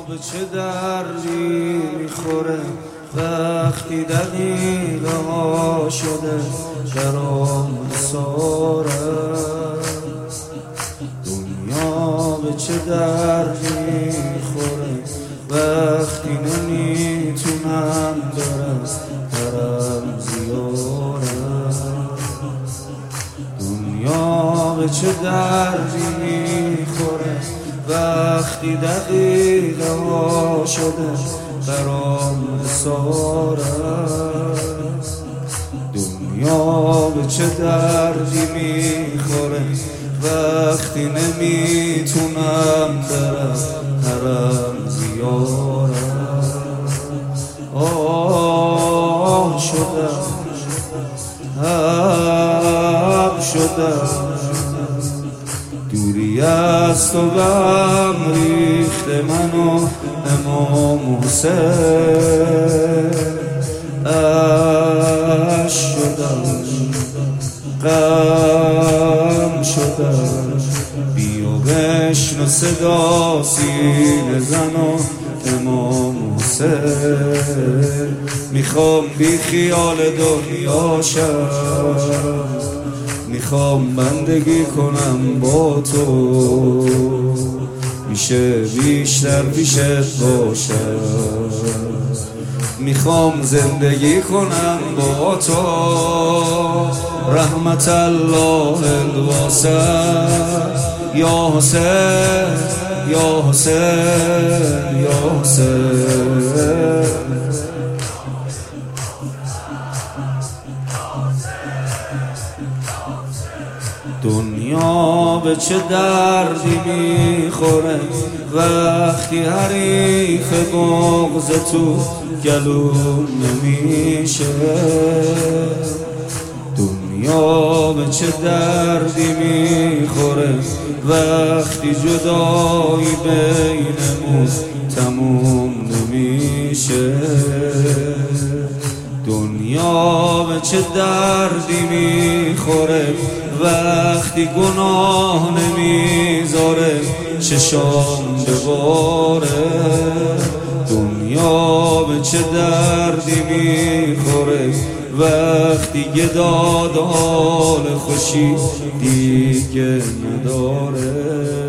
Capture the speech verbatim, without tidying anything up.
به چه دردی میخوره وقتی دقیقه ها شده درام ساره. دنیا به چه دردی میخوره وقتی نمیتونم برم برم زیاره. دنیا به چه دردی میخوره وقتی دقیقه ها شده برام ساره. دنیا به چه دردی میخوره وقتی نمیتونم برم حرم زیاره. آه شدم هم شدم دوری از تو غم ریخته منو امام حسین. اش شدم غم شدم بیا بشنو صدا سینه زنو امام حسین. میخوام بی خیال دنیا شم میخوام بندگی کنم با تو میشه بیشتر پیشت باشم. میخوام زندگی کنم با تو رحمت الله الواسع. یا حسین یا حسین یا حسین. دنیا به چه دردی میخوره وقتی حریف بغض تو گلوم نمیشه. دنیا به چه دردی میخوره وقتی جدایی بینمون تموم نمیشه. دنیا به چه دردی میخوره وقتی گناه نمیذاره چشام بباره. دنیا به چه دردی میخوره وقتی گداد حال خوشی دیگه نداره.